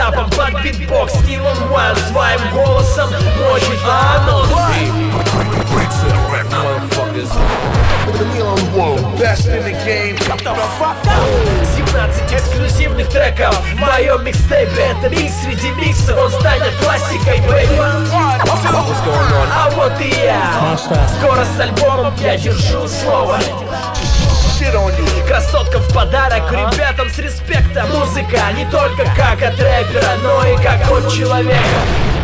стендапом под битбокс Нилом Уайл своим голосом мочит анус. Best in the game. 17 эксклюзивных треков в моем микстейпе. Это микс среди миксов, он станет классикой, бэйби. А вот и я. Скоро с альбомом я держу слово. Красотка в подарок ребятам с респектом. Музыка не только как от рэпера, но и как от человека.